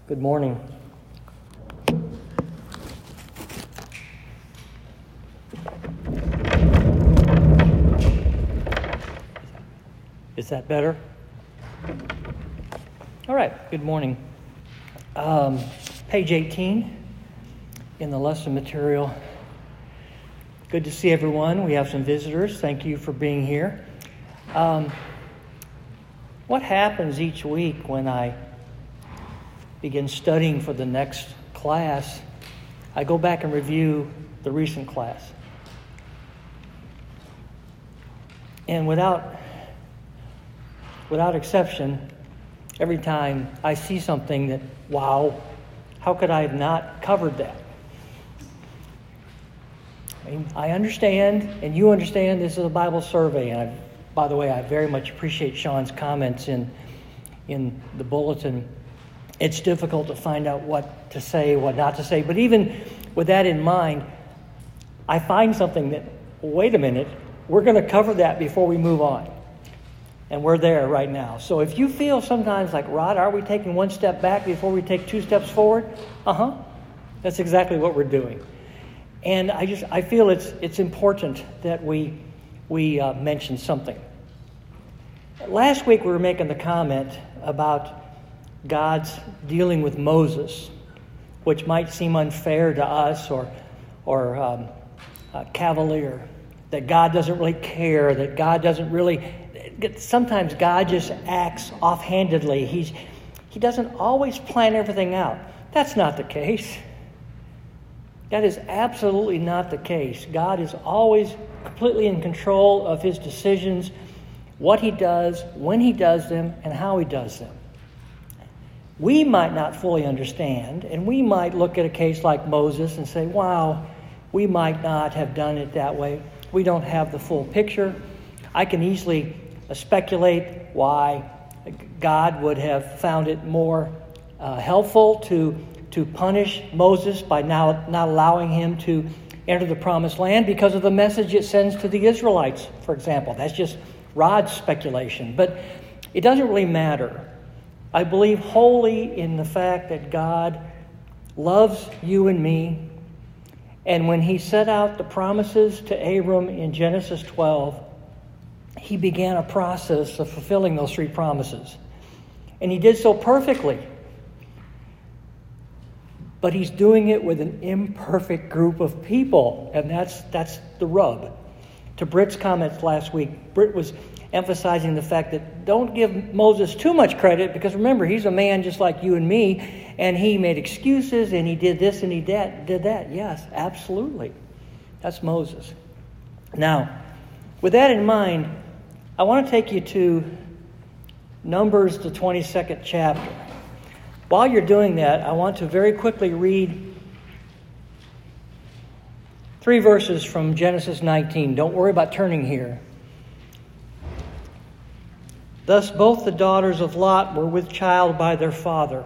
Good morning. Is that better? All right, good morning. Page 18 in the lesson material. Good to see everyone. We have some visitors. Thank you for being here. What happens each week when I begin studying for the next class? I go back and review the recent class. And without exception, every time I see something that, wow, how could I have not covered that? I mean, I understand, and you understand, this is a Bible survey. And by the way, I very much appreciate Sean's comments in the bulletin. It's difficult to find out what to say, what not to say. But even with that in mind, I find something that, wait a minute, we're going to cover that before we move on. And we're there right now. So if you feel sometimes like, Rod, are we taking one step back before we take two steps forward? That's exactly what we're doing. And I feel it's important that we mention something. Last week we were making the comment about God's dealing with Moses, which might seem unfair to us or cavalier, that God doesn't really care, that God doesn't really... Sometimes God just acts offhandedly. He doesn't always plan everything out. That's not the case. That is absolutely not the case. God is always completely in control of his decisions, what he does, when he does them, and how he does them. We might not fully understand, and we might look at a case like Moses and say, wow, we might not have done it that way. We don't have the full picture. I can easily speculate why God would have found it more helpful to punish Moses by now not allowing him to enter the promised land because of the message it sends to the Israelites, for example. That's just Rod's speculation. But it doesn't really matter. I believe wholly in the fact that God loves you and me. And when he set out the promises to Abram in Genesis 12, he began a process of fulfilling those three promises. And he did so perfectly. But he's doing it with an imperfect group of people. And that's the rub. To Britt's comments last week, Britt was emphasizing the fact that don't give Moses too much credit, because remember, he's a man just like you and me, and he made excuses, and he did this and he did that. Yes, absolutely. That's Moses. Now, with that in mind, I want to take you to Numbers, the 22nd chapter. While you're doing that, I want to very quickly read 3 verses from Genesis 19. Don't worry about turning here. Thus both the daughters of Lot were with child by their father.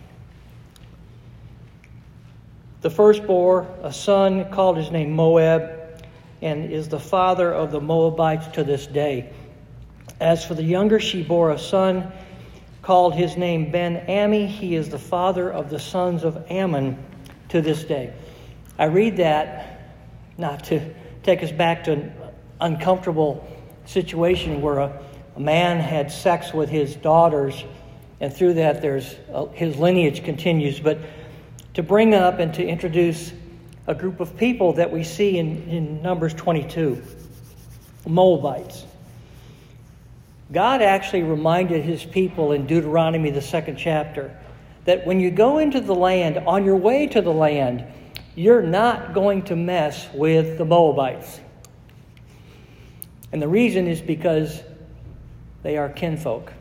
The first bore a son, called his name Moab, and is the father of the Moabites to this day. As for the younger, she bore a son, called his name Ben-Ammi. He is the father of the sons of Ammon to this day. I read that not to take us back to an uncomfortable situation where a man had sex with his daughters, and through that his lineage continues, but to bring up and to introduce a group of people that we see in Numbers 22, Moabites. God actually reminded his people in Deuteronomy, the 2nd chapter, that when you go into the land, on your way to the land, you're not going to mess with the Moabites. And the reason is because they are kinfolk.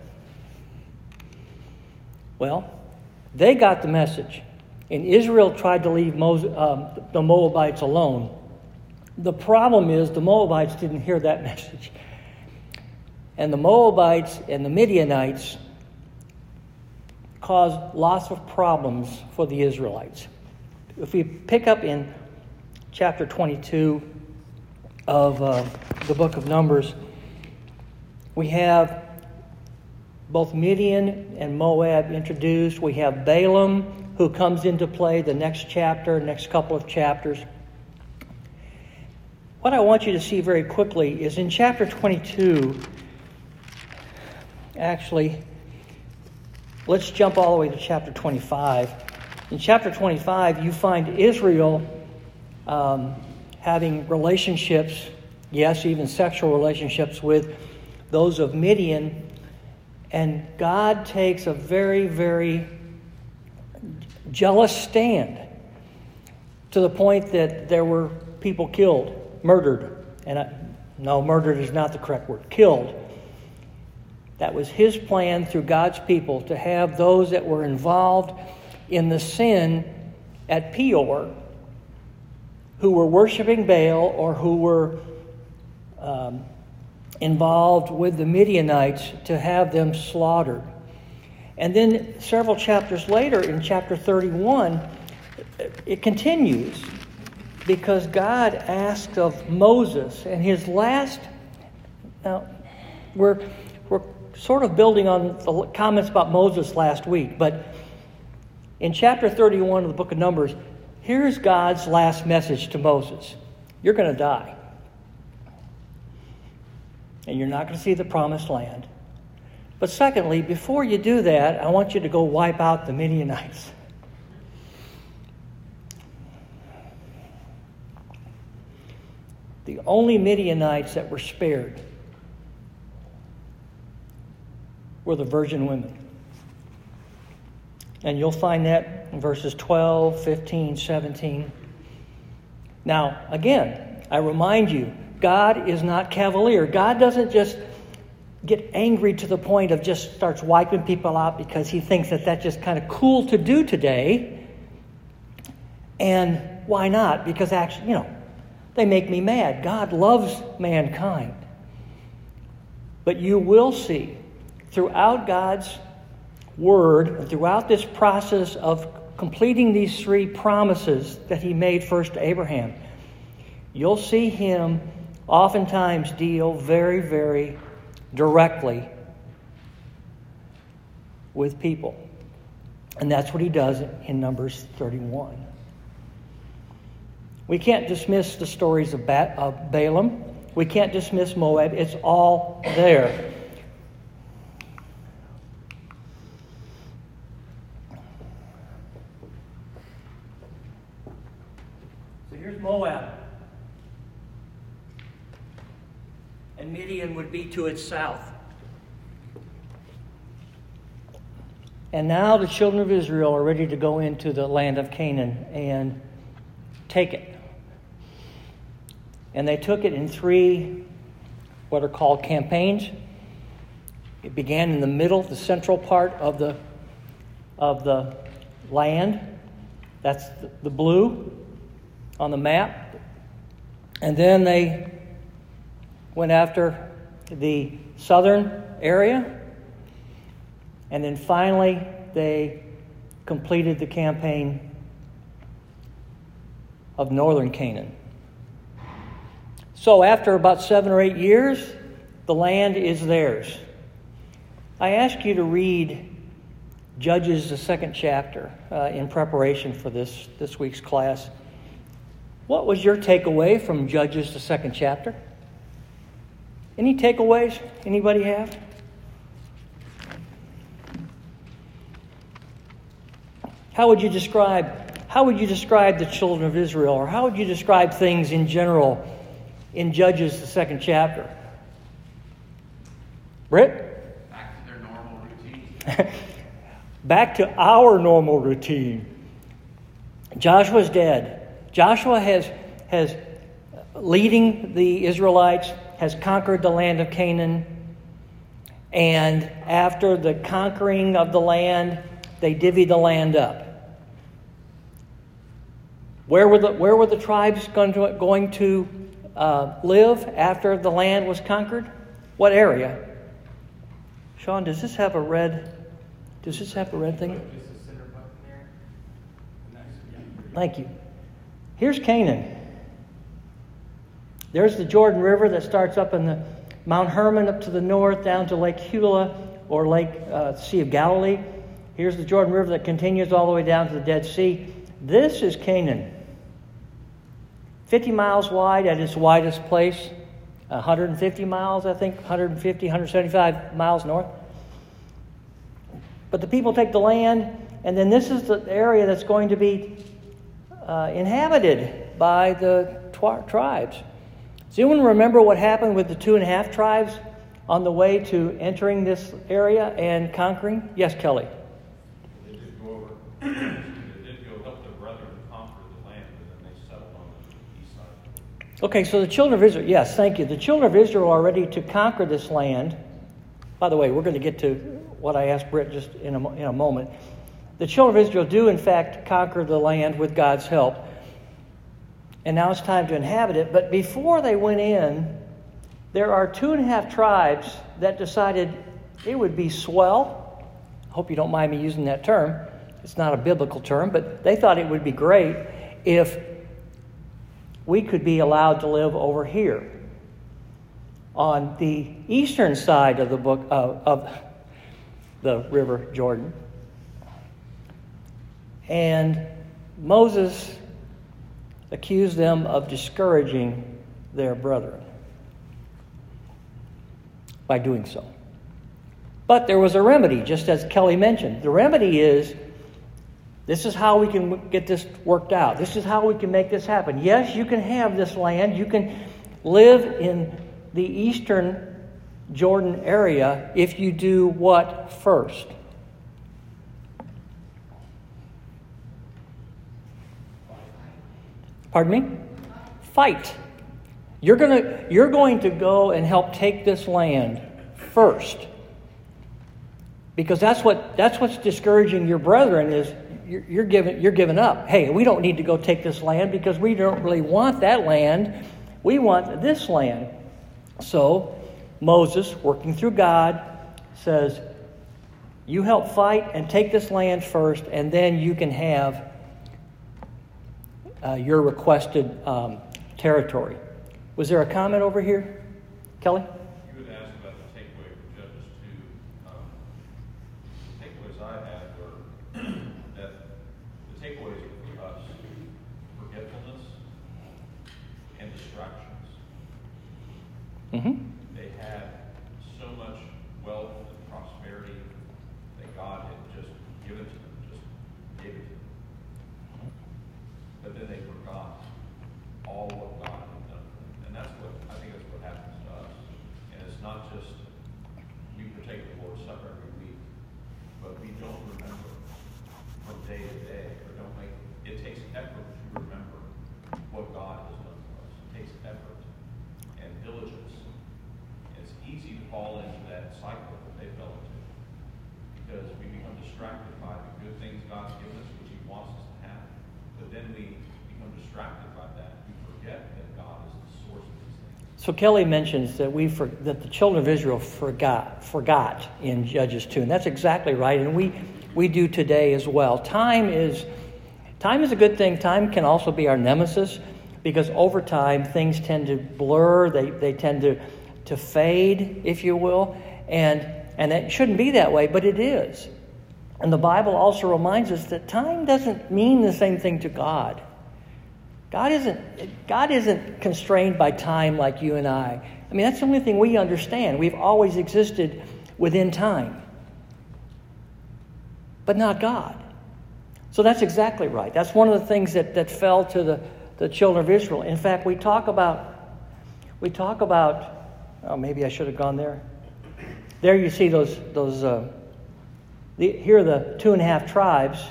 Well, they got the message, and Israel tried to leave the Moabites alone. The problem is the Moabites didn't hear that message. And the Moabites and the Midianites caused lots of problems for the Israelites. If we pick up in chapter 22 of the book of Numbers, we have both Midian and Moab introduced. We have Balaam, who comes into play the next couple of chapters. What I want you to see very quickly is in chapter 22, actually, let's jump all the way to chapter 25. In chapter 25, you find Israel having relationships, yes, even sexual relationships with those of Midian. And God takes a very, very jealous stand to the point that there were people killed, murdered. No, murdered is not the correct word, killed. That was his plan through God's people to have those that were involved in the sin at Peor, who were worshiping Baal or who were involved with the Midianites, to have them slaughtered. And then several chapters later, in chapter 31, it continues, because God asked of Moses, and his last... Now, we're sort of building on the comments about Moses last week, but in chapter 31 of the book of Numbers, here's God's last message to Moses. You're going to die. And you're not going to see the promised land. But secondly, before you do that, I want you to go wipe out the Midianites. The only Midianites that were spared were the virgin women. And you'll find that in verses 12, 15, 17. Now, again, I remind you, God is not cavalier. God doesn't just get angry to the point of just starts wiping people out because he thinks that that's just kind of cool to do today. And why not? Because actually, they make me mad. God loves mankind. But you will see throughout God's word, throughout this process of completing these three promises that he made first to Abraham, you'll see him oftentimes deal very, very directly with people. And that's what he does in Numbers 31. We can't dismiss the stories of Balaam. We can't dismiss Moab. It's all there. So here's Moab. And Midian would be to its south. And now the children of Israel are ready to go into the land of Canaan and take it. And they took it in 3 what are called campaigns. It began in the middle, the central part of the land. That's the blue on the map. And then they went after the southern area. And then finally, they completed the campaign of northern Canaan. So after about 7 or 8 years, the land is theirs. I ask you to read Judges, the 2nd chapter, in preparation for this week's class. What was your takeaway from Judges, the 2nd chapter? Any takeaways? Anybody have? How would you describe the children of Israel, or how would you describe things in general in Judges, the 2nd chapter? Britt? Back to their normal routine. Back to our normal routine. Joshua's dead. Joshua has leading the Israelites, has conquered the land of Canaan. And after the conquering of the land, they divvied the land up. Where were the tribes going to live after the land was conquered? What area? Sean, does this have a red thing? Thank you. Here's Canaan. There's the Jordan River that starts up in the Mount Hermon up to the north, down to Lake Hula, or Sea of Galilee. Here's the Jordan River that continues all the way down to the Dead Sea. This is Canaan. 50 miles wide at its widest place. 150 miles, I think, 150, 175 miles north. But the people take the land, and then this is the area that's going to be inhabited by the tribes. Does anyone remember what happened with the 2.5 tribes on the way to entering this area and conquering? Yes, Kelly. They did go over. They did go help their brethren conquer the land, but then they settled on the east side. Okay, so the children of Israel, yes, thank you. The children of Israel are ready to conquer this land. By the way, we're going to get to what I asked Britt just in a moment. The children of Israel do, in fact, conquer the land with God's help. And now it's time to inhabit it. But before they went in, there are 2.5 tribes that decided it would be swell. I hope you don't mind me using that term. It's not a biblical term, but they thought it would be great if we could be allowed to live over here on the eastern side of of the River Jordan. And Moses accused them of discouraging their brethren by doing so. But there was a remedy, just as Kelly mentioned. The remedy is, this is how we can get this worked out. This is how we can make this happen. Yes, you can have this land. You can live in the eastern Jordan area if you do what first? Pardon me? Fight. You're going to go and help take this land first. Because that's what's discouraging your brethren is you're giving up. Hey, we don't need to go take this land because we don't really want that land. We want this land. So Moses, working through God, says, you help fight and take this land first, and then you can have your requested territory. Was there a comment over here? Kelly? You had asked about the takeaway from Judges 2. The takeaways I had were that the takeaways for us, forgetfulness and distractions. Mm-hmm. They had so much wealth and prosperity that God had just given to them, just gave it to them. But then they forgot all what God had done for them. And I think that's what happens to us. And it's not just we partake the Lord's Supper every week, but we don't remember from day to day, or don't make it takes effort to remember what God has done for us. It takes effort and diligence. It's easy to fall into that cycle that they fell into because we become distracted by the good things God's given us, which He wants us to have. But then we become distracted by that. We forget that God is the source of these things. So Kelly mentions that that the children of Israel forgot in Judges 2, and that's exactly right. And we do today as well. Time is a good thing. Time can also be our nemesis because over time things tend to blur. They tend to fade, if you will, and it shouldn't be that way, but it is. And the Bible also reminds us that time doesn't mean the same thing to God. God isn't constrained by time like you and I. I mean, that's the only thing we understand. We've always existed within time. But not God. So that's exactly right. That's one of the things that fell to the children of Israel. In fact, we talk about, oh, maybe I should have gone there. There you see here are the 2.5 tribes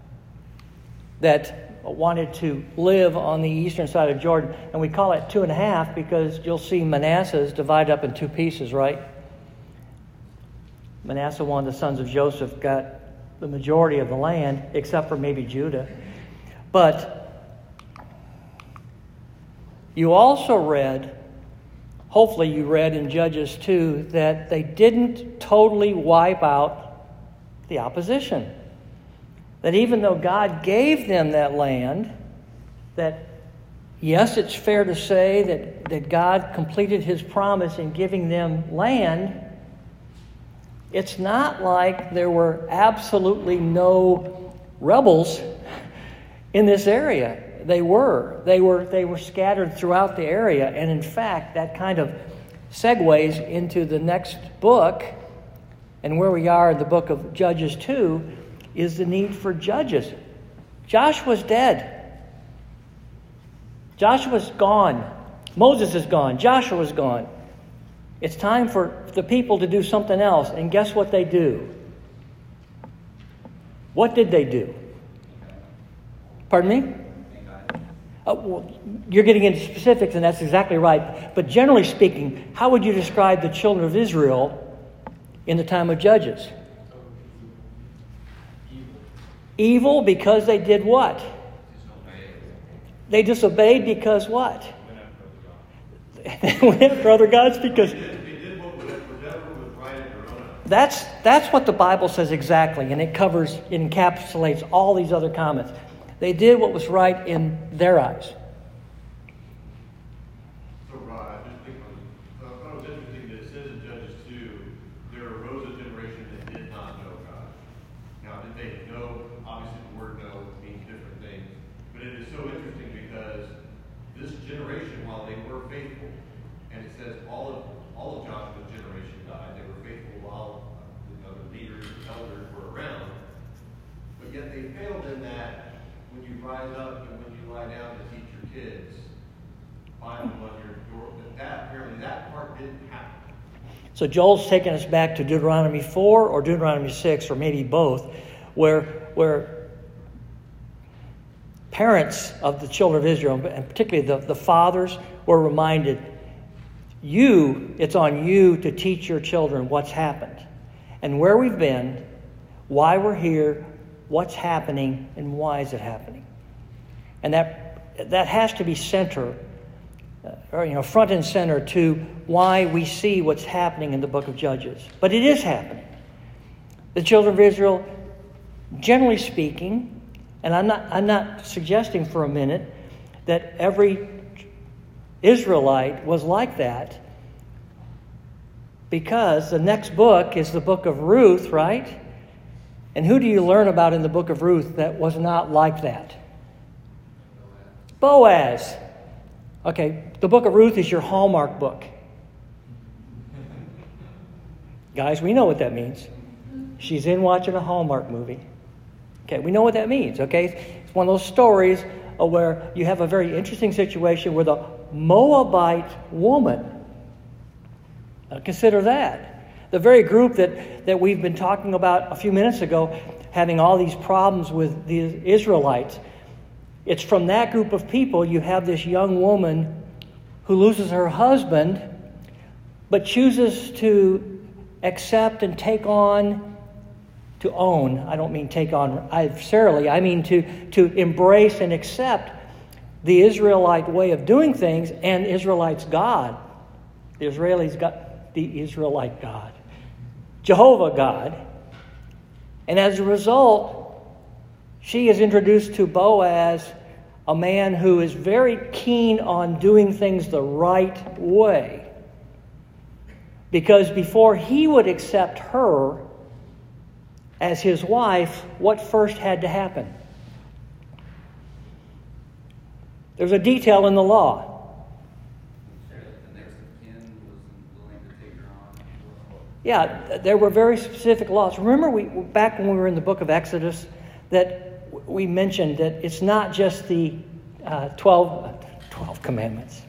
that wanted to live on the eastern side of Jordan. And we call it 2.5 because you'll see Manasseh is divided up in 2 pieces, right? Manasseh, one of the sons of Joseph, got the majority of the land, except for maybe Judah. But you also read, hopefully you read in Judges 2, that they didn't totally wipe out the opposition. That even though God gave them that land, that yes, it's fair to say that God completed His promise in giving them land, It's not like there were absolutely no rebels in this area. They were scattered throughout the area. And in fact, that kind of segues into the next book, and where we are in the book of Judges 2 is the need for judges. Joshua's dead. Joshua's gone. Moses is gone. Joshua's gone. It's time for the people to do something else. And guess what they do? What did they do? Pardon me? Well, you're getting into specifics, and that's exactly right. But generally speaking, how would you describe the children of Israel in the time of Judges? Evil because they did what? They disobeyed because what? They went after other gods because... That's what the Bible says exactly, and it encapsulates all these other comments. They did what was right in their eyes. So, Rod, I just think I thought it was interesting that it says in Judges 2, there arose a generation that did not know God. Now, did they know? Obviously, the word know means different things. But it is so interesting because this generation, while they were faithful, and it says all of Joshua's generation died. They were faithful while the other leaders, elders were around. But yet they failed in that. When you rise up and when you lie down to teach your kids, find them on your door. Apparently that part didn't happen. So Joel's taking us back to Deuteronomy 4 or Deuteronomy 6, or maybe both, where parents of the children of Israel, and particularly the fathers, were reminded, it's on you to teach your children what's happened and where we've been, why we're here, what's happening, and why is it happening. And that has to be front and center to why we see what's happening in the book of Judges. But it is happening. The children of Israel, generally speaking, and I'm not suggesting for a minute that every Israelite was like that, because the next book is the book of Ruth, right? And who do you learn about in the book of Ruth that was not like that? Boaz. Okay, the book of Ruth is your Hallmark book. Guys, we know what that means. She's in watching a Hallmark movie. Okay, we know what that means, okay? It's one of those stories where you have a very interesting situation with a Moabite woman. Now consider that. The very group that we've been talking about a few minutes ago, having all these problems with the Israelites, it's from that group of people you have this young woman who loses her husband, but chooses to accept and take on, to own. I don't mean take on adversarially. I mean to embrace and accept the Israelite way of doing things and Israelites' God. The Israelis got the Israelite God. Jehovah God. And as a result, she is introduced to Boaz, a man who is very keen on doing things the right way. Because before he would accept her as his wife, what first had to happen? There's a detail in the law. Yeah, there were very specific laws. Remember, back when we were in the book of Exodus, that we mentioned that it's not just the 12 commandments.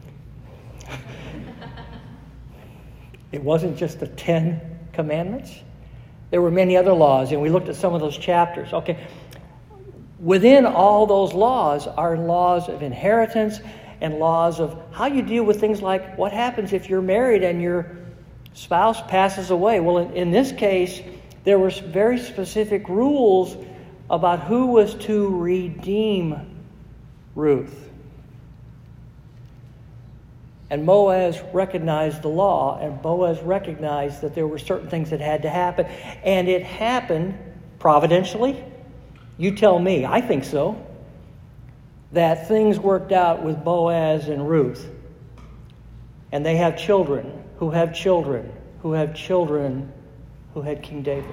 It wasn't just the 10 commandments. There were many other laws, and we looked at some of those chapters. Okay, within all those laws are laws of inheritance and laws of how you deal with things like what happens if you're married and your spouse passes away. Well, in this case, there were very specific rules about who was to redeem Ruth. And Boaz recognized the law, and Boaz recognized that there were certain things that had to happen. And it happened providentially. You tell me, I think so. That things worked out with Boaz and Ruth. And they have children who have children who have children who had King David.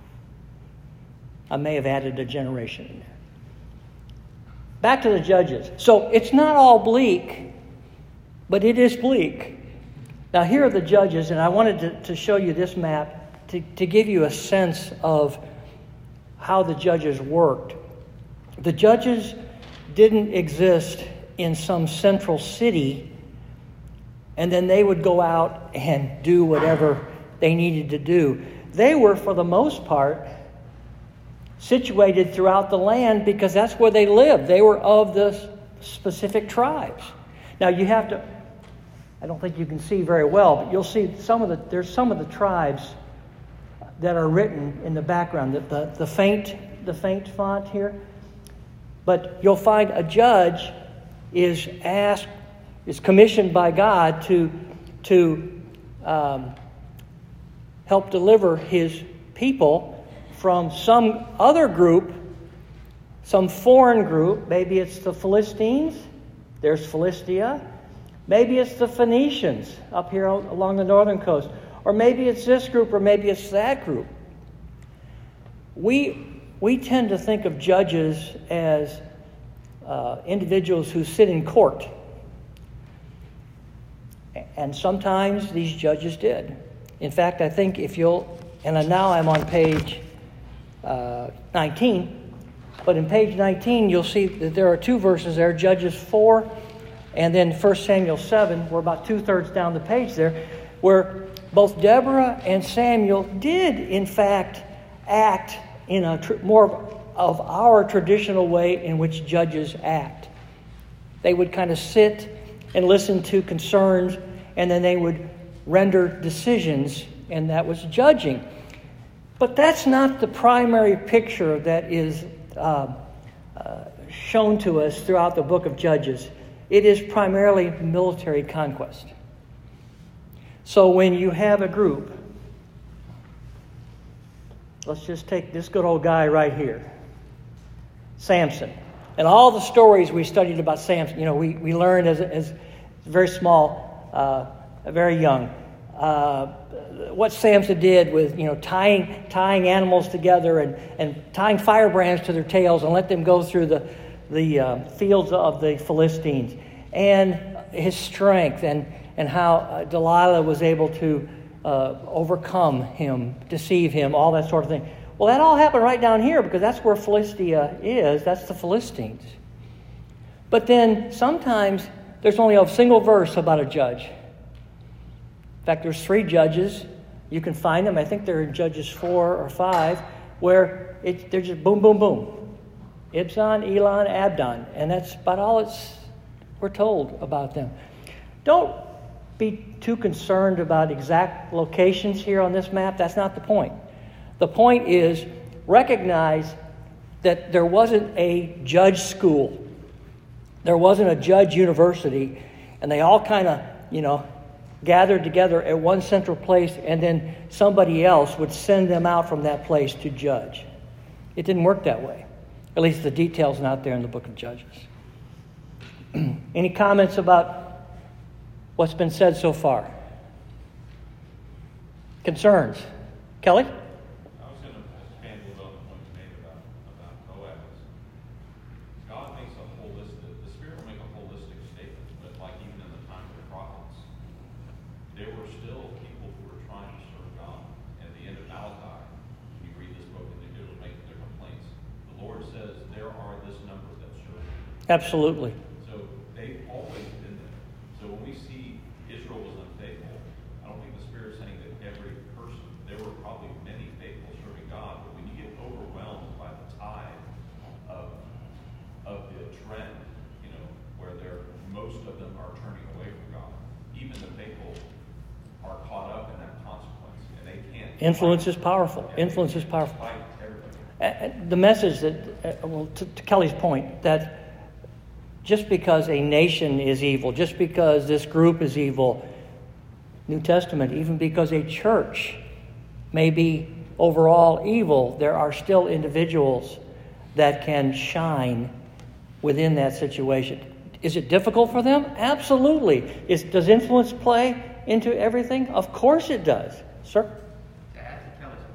I may have added a generation in there. Back to the Judges. So it's not all bleak, but it is bleak. Now here are the Judges, and I wanted to show you this map to give you a sense of how the Judges worked. The Judges didn't exist in some central city, and then they would go out and do whatever they needed to do. They were, for the most part, situated throughout the land because that's where they lived. They were of the specific tribes. Now you have to, I don't think you can see very well, but you'll see there's some of the tribes that are written in the background, the faint font here. But you'll find a judge is commissioned by God to help deliver his people from some other group, some foreign group. Maybe it's the Philistines. There's Philistia. Maybe it's the Phoenicians up here along the northern coast. Or maybe it's this group, or maybe it's that group. We tend to think of judges as individuals who sit in court. And sometimes these judges did. In fact, I think and now I'm on page 19, but in page 19 you'll see that there are two verses there, Judges 4 and then 1 Samuel 7. We're about 2/3 down the page there, where both Deborah and Samuel did in fact act in a more of our traditional way in which judges act. They would kind of sit and listen to concerns, and then they would render decisions, and that was judging. But that's not the primary picture that is shown to us throughout the book of Judges. It is primarily military conquest. So when you have a group, let's just take this good old guy right here, Samson. And all the stories we studied about Samson, we learned as very small, very young, what Samson did with, tying animals together and tying firebrands to their tails and let them go through the fields of the Philistines, and his strength and how Delilah was able to overcome him, deceive him, all that sort of thing. Well, that all happened right down here because that's where Philistia is. That's the Philistines. But then sometimes there's only a single verse about a judge. In fact, there's 3 judges. You can find them. I think they're in Judges 4 or 5, where they're just boom, boom, boom. Ibzan, Elon, Abdon. And that's about all we're told about them. Don't be too concerned about exact locations here on this map. That's not the point. The point is, recognize that there wasn't a judge school. There wasn't a judge university. And they all kind of, gathered together at one central place, and then somebody else would send them out from that place to judge. It didn't work that way. At least the detail's not there in the book of Judges. Any comments about what's been said so far? Concerns? Kelly? I was going to expand a little on the point you made about Boaz. God makes a the Spirit will make a holistic statement, but like even in the time of the prophets, there were still people who were trying to serve God. At the end of Malachi, when you read this book and they were making their complaints, the Lord says there are this number that serve you. Absolutely. So they've always been there. So when we see Israel was unfaithful, I don't think the Spirit's saying that every person, there were probably many faithful serving God, but when you get overwhelmed by the tide of the trend, where most of them are turning away from God, even the faithful are caught up in that consequence, and they can't. Influence is powerful. Influence is powerful. The message that, to Kelly's point, that just because a nation is evil, just because this group is evil, New Testament, even because a church may be overall evil, there are still individuals that can shine within that situation. Is it difficult for them? Absolutely. Does influence play into everything? Of course it does. Sir? To add to Kelly's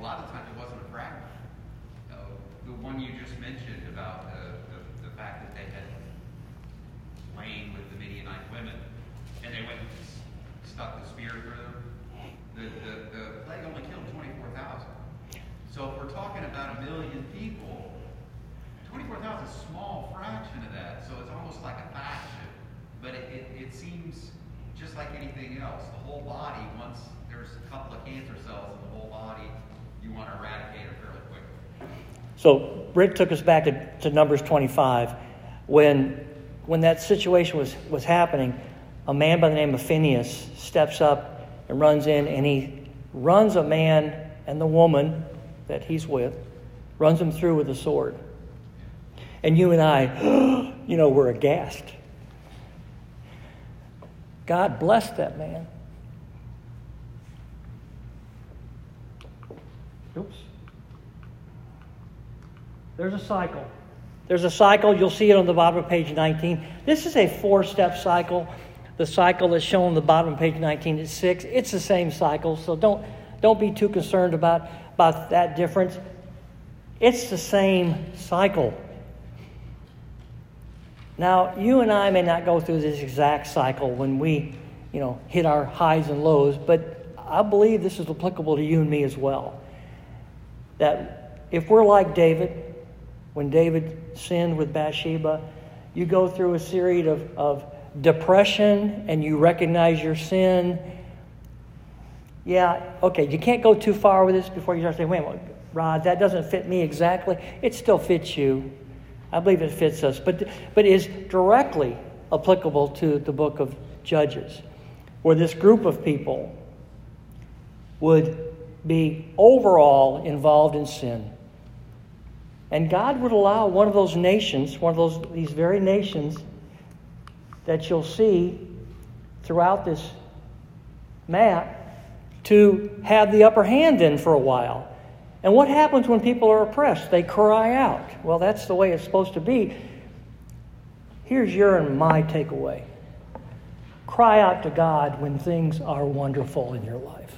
lot of times it wasn't a fragment. The one you just mentioned about the fact that they had lain with the Midianite women, and they went and stuck the spear through them. The plague only killed 24,000. So if we're talking about 1 million people, 24,000 is a small fraction of that. So it's almost like a fraction. But it seems just like anything else. The whole body, once there's a couple of cancer cells in the whole body, you want to eradicate it fairly quickly. So Rick took us back to Numbers 25. When that situation was happening, a man by the name of Phinehas steps up and runs in, and he runs a man and the woman that he's with, runs them through with a sword. And you and I, we're aghast. God blessed that man. Oops. There's a cycle. There's a cycle. You'll see it on the bottom of page 19. This is a 4-step cycle. The cycle that's shown on the bottom of page 19 is 6. It's the same cycle, so don't be too concerned about that difference. It's the same cycle. Now, you and I may not go through this exact cycle when we, hit our highs and lows, but I believe this is applicable to you and me as well. That if we're like David, when David sinned with Bathsheba, you go through a series of depression and you recognize your sin. Yeah, okay, you can't go too far with this before you start saying, wait a minute, Rod, that doesn't fit me exactly. It still fits you. I believe it fits us, but is directly applicable to the book of Judges, where this group of people would be overall involved in sin. And God would allow one of those nations, these very nations that you'll see throughout this map, to have the upper hand in for a while. And what happens when people are oppressed? They cry out. Well, that's the way it's supposed to be. Here's your and my takeaway. Cry out to God when things are wonderful in your life.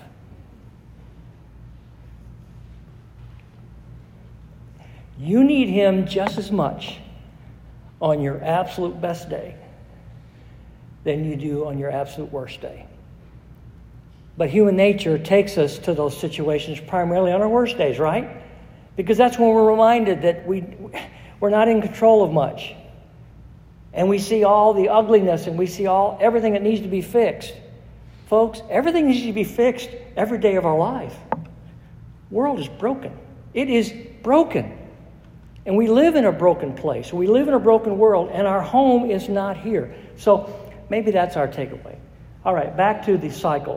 You need Him just as much on your absolute best day than you do on your absolute worst day. But human nature takes us to those situations primarily on our worst days, right? Because that's when we're reminded that we're not in control of much. And we see all the ugliness and we see everything that needs to be fixed. Folks, everything needs to be fixed every day of our life. The world is broken. It is broken. And we live in a broken place. We live in a broken world, and our home is not here. So maybe that's our takeaway. All right, back to the cycle.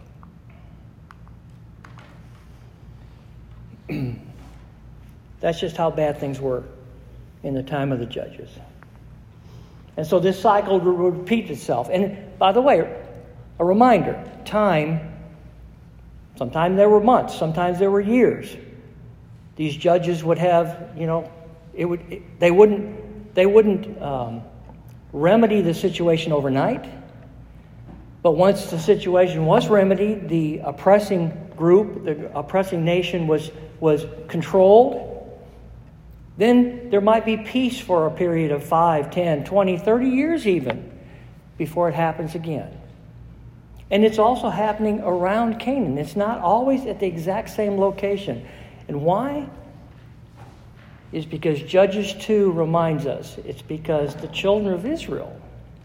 That's just how bad things were in the time of the judges. And so this cycle would repeat itself. And by the way, a reminder, time, sometimes there were months, sometimes there were years. These judges would have, they wouldn't remedy the situation overnight. But once the situation was remedied, the oppressing group, the oppressing nation was controlled. Then there might be peace for a period of 5, 10, 20, 30 years even before it happens again. And it's also happening around Canaan. It's not always at the exact same location. And why? Is because Judges 2 reminds us. It's because the children of Israel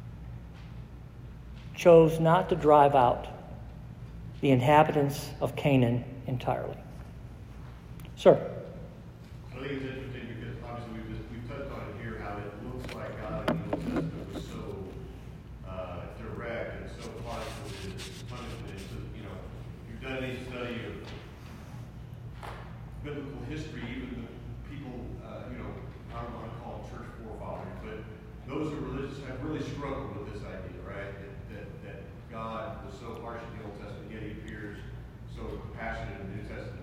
chose not to drive out the inhabitants of Canaan entirely. Sir? I think it's interesting because obviously we've touched on it here how it looks like God in the Old Testament was so direct and so harsh with his punishment. So, if you've done any study of biblical history, even the people, I don't want to call them church forefathers, but those who are religious have really struggled with this idea, right? That God was so harsh in the Old Testament, yet He appears so compassionate in the New Testament.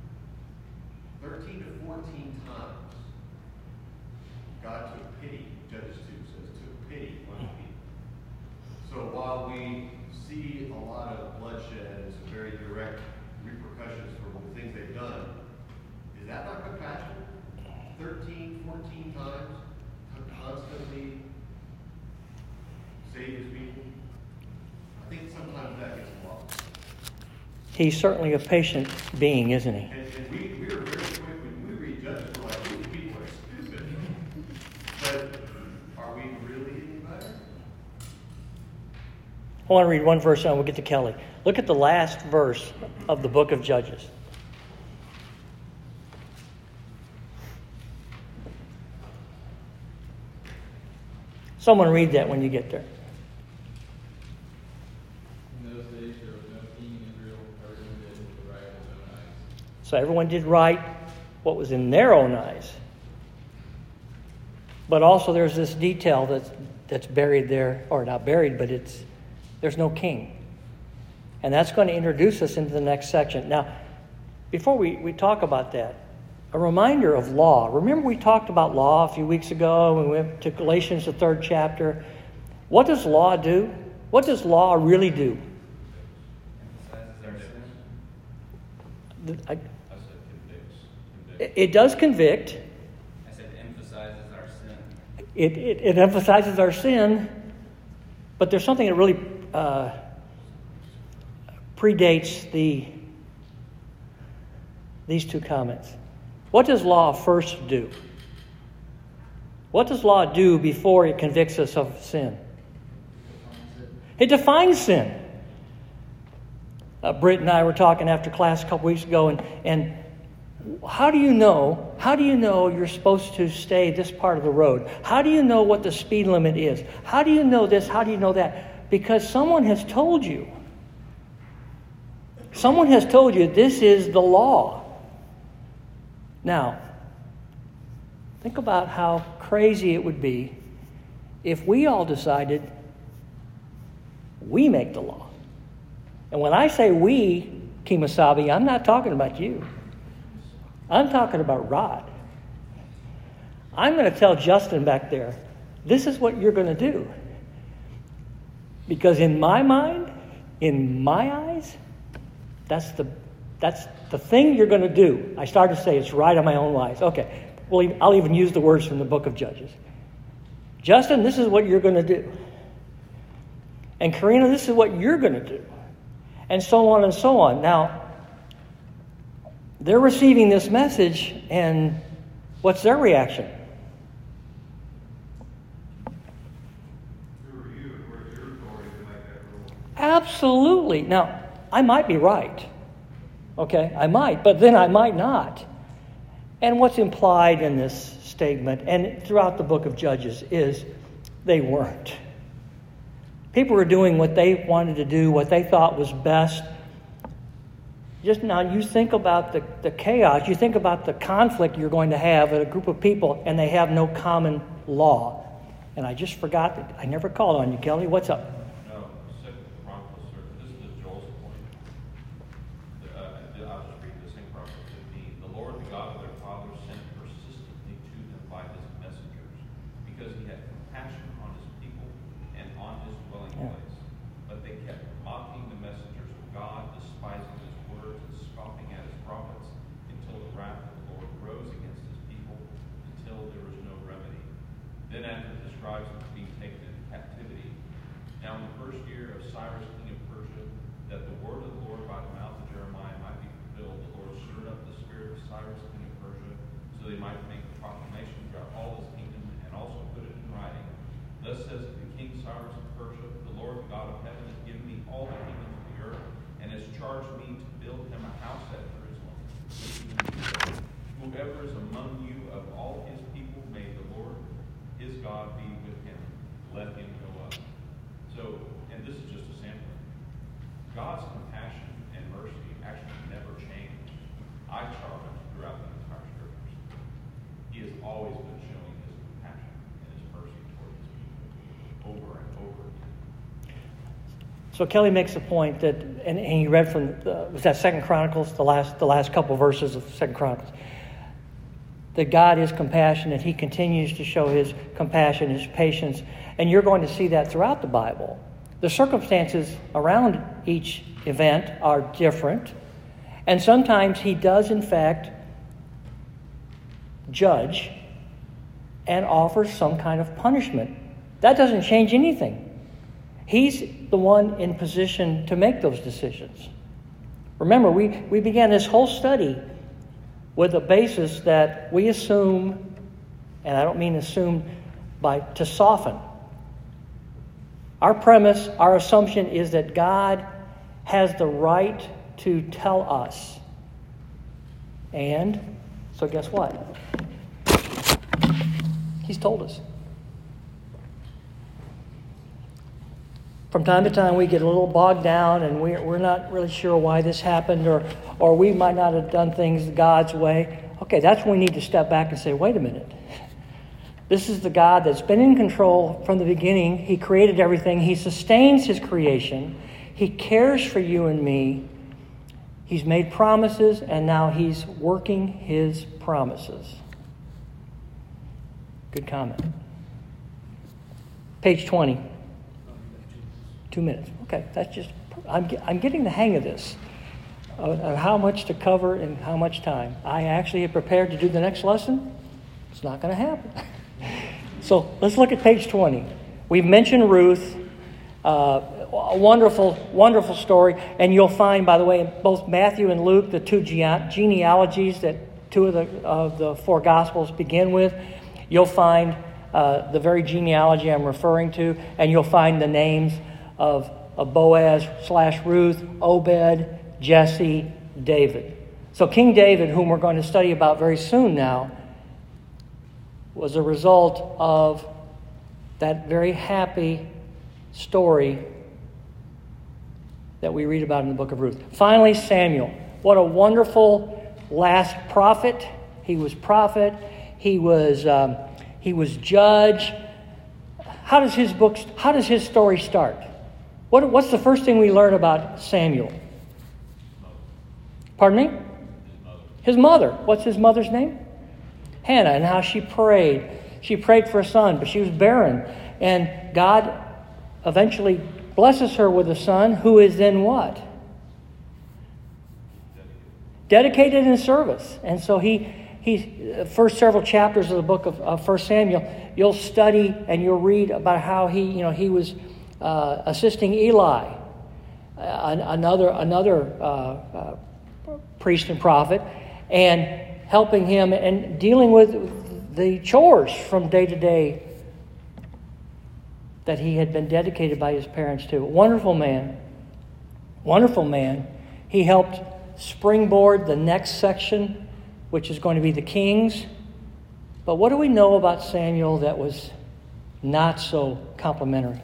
13 to 14 times, God took pity, Judges 2 says, took pity on the people. So while we see a lot of bloodshed and some very direct repercussions for the things they've done, 14 times to constantly save his people? I think sometimes that gets lost. He's certainly a patient being, isn't he? And we are very quick when we read Judges, we're like, these people are stupid. But are we really any better? I want to read one verse and we'll get to Kelly. Look at the last verse of the book of Judges. Someone read that when you get there. In those days there was no king in Israel, everyone did what was right in his own eyes. So everyone did right what was in their own eyes. But also there's this detail that's buried there, or not buried, but there's no king. And that's going to introduce us into the next section. Now, before we talk about that, a reminder of law. Remember we talked about law a few weeks ago when we went to Galatians, the 3rd chapter. What does law do? What does law really do? I said convicts. It does convict. I said emphasizes our sin. It emphasizes our sin, but there's something that really predates these two comments. What does law first do? What does law do before it convicts us of sin? It defines sin. Britt and I were talking after class a couple weeks ago, and how do you know you're supposed to stay this part of the road? How do you know what the speed limit is? How do you know this? How do you know that? Because someone has told you. Someone has told you this is the law. Now, think about how crazy it would be if we all decided we make the law. And when I say we, Kemosabe, I'm not talking about you. I'm talking about Rod. I'm going to tell Justin back there, this is what you're going to do. Because in my mind, in my eyes, that's the thing you're going to do. I started to say it's right in my own eyes. Okay, well, I'll even use the words from the book of Judges. Justin, this is what you're going to do. And Karina, this is what you're going to do. And so on and so on. Now, they're receiving this message, and what's their reaction? Who are you and where's your authority to make that rule? Absolutely. Now, I might be right. Okay, I might, but then I might not. And what's implied in this statement and throughout the book of Judges is they weren't. People were doing what they wanted to do, what they thought was best. Just now, you think about the chaos, you think about the conflict you're going to have with a group of people, and they have no common law. And I just forgot that I never called on you, Kelly. What's up? No, 2 Chronicles, sir. This is Joel's point. I'll just read this in Chronicles 15. The Lord, the God of their fathers, sent persistently to them by his messengers, because he had compassion on his people and on his dwelling place. But they kept mocking the messengers of God, despising his words and scoffing at his prophets, until the wrath of the Lord rose against his people, until there was no remedy. Then after the scribes were being taken into captivity, now in the first year of Cyrus, king of Persia, that the word of the Lord by the mouth of Jeremiah might be fulfilled, the Lord stirred up the spirit of Cyrus, king of Persia, so they might make a proclamation throughout all his kingdom, and also put it in writing. Thus says the king Cyrus of Persia, the Lord, the God of heaven, has given me all the kingdoms of the earth, and has charged me to build him a house at Jerusalem. Whoever is among you of all his people, may the Lord his God be with him. Let him go up. So, and this is just a sampling. God's compassion and mercy actually never changed. I saw it throughout the entire scriptures. He has always been showing his compassion and his mercy toward his people over and over again. So Kelly makes a point that, and he read from, was that 2 Chronicles, the last couple verses of 2 Chronicles, that God is compassionate. He continues to show his compassion, his patience, and you're going to see that throughout the Bible. The circumstances around each event are different, and sometimes he does, in fact, judge and offers some kind of punishment. That doesn't change anything. He's the one in position to make those decisions. Remember, we began this whole study with a basis that we assume, and I don't mean assume to soften. Our premise, our assumption is that God has the right to tell us. And so guess what? He's told us. From time to time, we get a little bogged down, and we're not really sure why this happened, or we might not have done things God's way. Okay, that's when we need to step back and say, wait a minute. This is the God that's been in control from the beginning. He created everything. He sustains His creation. He cares for you and me. He's made promises, and now He's working His promises. Good comment. Page 20. 2 minutes. Okay, that's just, I'm getting the hang of this, of how much to cover and how much time. I actually had prepared to do the next lesson. It's not going to happen. So let's look at page 20. We've mentioned Ruth, a wonderful, wonderful story. And you'll find, by the way, in both Matthew and Luke, the two genealogies that two of the four Gospels begin with. You'll find the very genealogy I'm referring to, and you'll find the names of Boaz/Ruth, Obed, Jesse, David. So King David, whom we're going to study about very soon now, was a result of that very happy story that we read about in the book of Ruth. Finally, Samuel. What a wonderful last prophet. He was prophet. He was judge. How does his story start? What's the first thing we learn about Samuel? Pardon me? His mother. What's his mother's name? Hannah, and how she prayed. She prayed for a son, but she was barren. And God eventually blesses her with a son who is then what? Dedicated in service. And so he first several chapters of the book of 1 Samuel, you'll study and you'll read about how he was assisting Eli, another priest and prophet, and helping him and dealing with the chores from day to day that he had been dedicated by his parents to. Wonderful man. Wonderful man. He helped springboard the next section, which is going to be the kings. But what do we know about Samuel that was not so complimentary?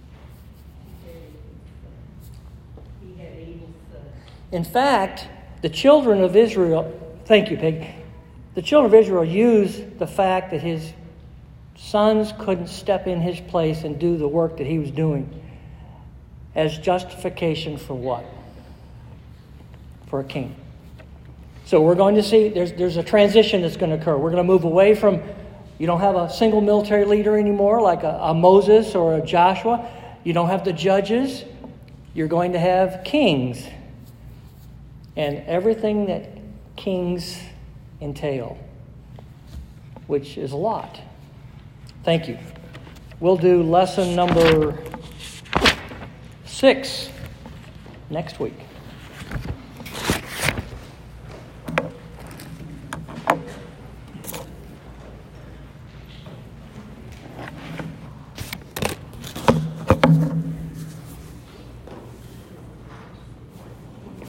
In fact, the children of Israel, thank you, Peg, the children of Israel used the fact that his sons couldn't step in his place and do the work that he was doing as justification for what? For a king. So we're going to see there's a transition that's going to occur. We're going to move away from, you don't have a single military leader anymore like a Moses or a Joshua. You don't have the judges. You're going to have kings. And everything that kings entail, which is a lot. Thank you. We'll do lesson number 6 next week.